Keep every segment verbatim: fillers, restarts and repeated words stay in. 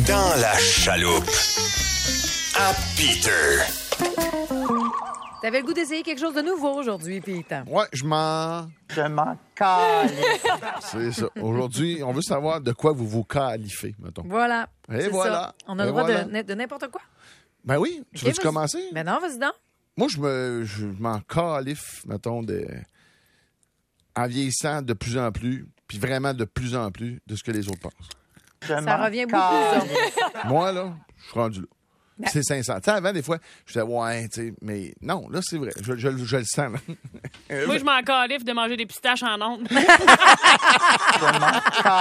Dans la chaloupe. À Peter. T'avais le goût d'essayer quelque chose de nouveau aujourd'hui, Peter. Ouais, je m'en... Je m'en calisse. C'est ça. Aujourd'hui, on veut savoir de quoi vous vous califez, mettons. Voilà. Et c'est voilà. ça. On a Et le droit voilà. de, de n'importe quoi. Ben oui. Tu Ok, veux-tu vas-y. commencer? Ben non, vas-y donc. Moi, je me, je m'en califfe, mettons, de... en vieillissant de plus en plus, puis vraiment de plus en plus de ce que les autres pensent. Je Ça m'en revient beaucoup, ça. calisse. Moi, là, je suis rendu là. Ben- C'est sincère. Tu sais, avant, des fois, je disais, ouais, tu sais, mais non, là, c'est vrai. Je, je, je le sens, là. Moi, je m'en califfe de manger des pistaches en ondes. Je m'en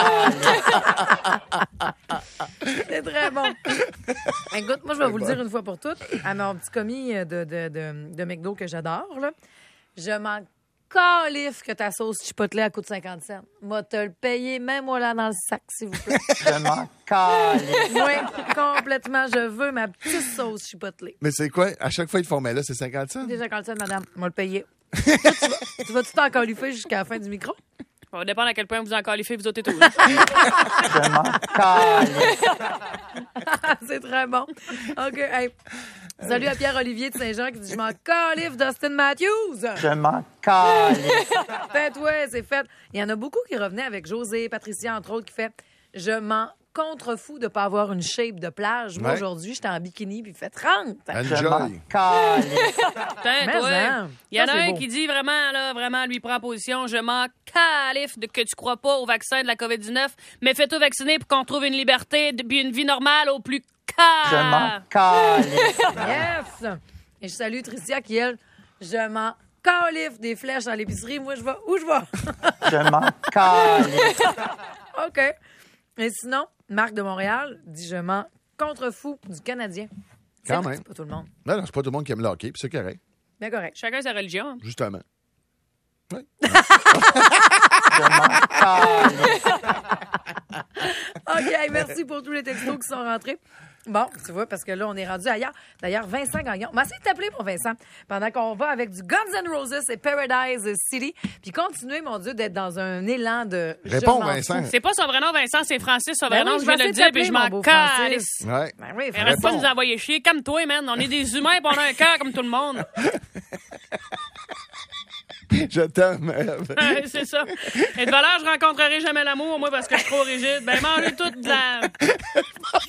calisse. C'est très bon. Écoute, moi, je vais vous le dire une fois pour toutes. À mon petit commis de, de, de, de McDo que j'adore, là, je m'en califfe que ta sauce chipotle elle coûte cinquante cents. Moi, te le payer, même moi là dans le sac, s'il vous plaît. Je m'en calisse. Oui, complètement. Je veux ma petite sauce chipotle. Mais c'est quoi? À chaque fois, ils te font, mais là, c'est cinquante cents? Déjà cinquante cents, madame. Moi, le payer. Toi, tu vas- tu vas-tu t'en califer jusqu'à la fin du micro? Ça va dépendre à quel point vous en califez, vous autres et tous. Je m'en calisse. C'est très bon. OK, hey. Salut à Pierre-Olivier de Saint-Jean qui dit « Je m'en califfe d'Austin Matthews! » Je m'en calisse. Fait, ouais, c'est fait. Il y en a beaucoup qui revenaient avec José, Patricia, entre autres, qui fait « Je m'en contrefous de pas avoir une shape de plage. Moi, Ouais. aujourd'hui, j'étais en bikini, puis fait trente. Je m'en Enjoy. calisse. Putain, Mais toi, hein, il y en ça, a c'est un beau. qui dit vraiment, là, vraiment, lui prend position. Je m'en califfe de que tu crois pas au vaccin de la covid dix-neuf, mais fais-toi vacciner pour qu'on trouve une liberté puis une vie normale au plus Je m'en calme. calisse. Yes! Et je salue Tricia qui, elle, je m'en califfe des flèches dans l'épicerie. Moi, je vais où je vais. Je m'en calisse. OK. Et sinon, Marc de Montréal dit « Je m'en contrefous du Canadien. » Quand C'est même. C'est pas tout le monde. Non, non, c'est pas tout le monde qui aime le hockey, puis c'est correct, Bien correct. Chacun sa religion. justement. Je m'en calisse. OK, hey, merci pour tous les textos qui sont rentrés. Bon, tu vois, parce que là, on est rendu ailleurs. D'ailleurs, Vincent Gagnon. On va essayer de t'appeler, mon Vincent, pendant qu'on va avec du Guns N' Roses et Paradise City. Puis continuer, mon Dieu, d'être dans un élan de... je Réponds, m'en Vincent. fous. C'est pas son vrai nom, Vincent, c'est Francis, son Ben vrai oui, nom. je Je vais viens de le essayer de dire, puis je t'appeler, mon m'en beau Francis. calisse. Ouais. Ben oui, Arrête pas de Réponds. nous envoyer chier. Calme-toi, man. On est des humains, puis on a un cœur comme tout le monde. Je t'aime, Ève. Ouais, c'est ça. Et de valeur, je rencontrerai jamais l'amour, moi, parce que je suis trop rigide. Ben, mangez toute de la...